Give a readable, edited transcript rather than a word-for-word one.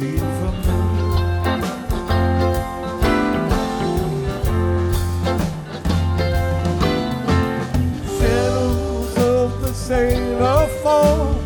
steal from me. Shadows of the sailor fall